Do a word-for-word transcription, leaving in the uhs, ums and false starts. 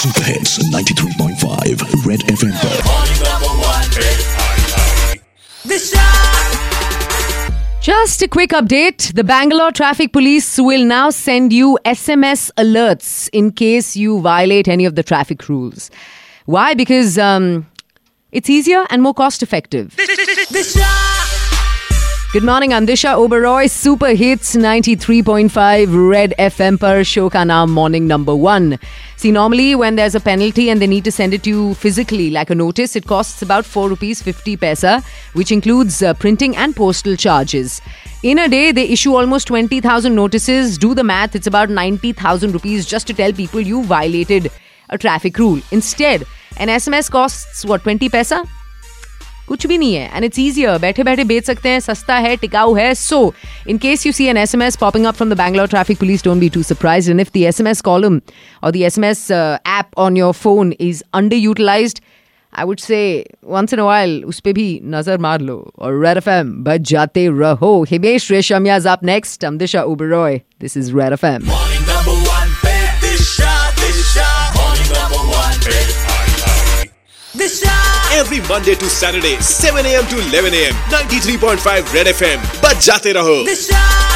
Super hits ninety-three point five Red FM पर। Just a quick update. The Bangalore Traffic Police will now send you S M S alerts in case you violate any of the traffic rules. Why? Because um, it's easier and more cost effective. Good morning, I'm Disha Oberoi. Super Hits ninety-three point five Red F M par show ka naam Morning Number One. See, normally when there's a penalty and they need to send it to you physically, like a notice, it costs about four rupees fifty paisa, which includes uh, printing and postal charges. In a day, they issue almost twenty thousand notices. Do the math, it's about ninety thousand rupees just to tell people you violated a traffic rule. Instead, an S M S costs, what, twenty paisa? कुछ भी नहीं है and it's easier. बैठे बैठे बेच सकते हैं, सस्ता है, टिकाऊ है. So, in case you see an S M S popping up from the Bangalore Traffic Police, don't be too surprised. And if the S M S column or the S M S uh, app on your phone is underutilized, I would say once in a while उस पे भी नजर मार लो. और Red F M बज जाते रहो. Himesh Reshamya is up next. I'm Disha Oberoi. This is Red F M. Morning number one पे Disha, Disha. Morning number one पे Disha. Every Monday to Saturday, seven a.m. to eleven a.m. ninety-three point five Red F M. बज जाते रहो. Disha.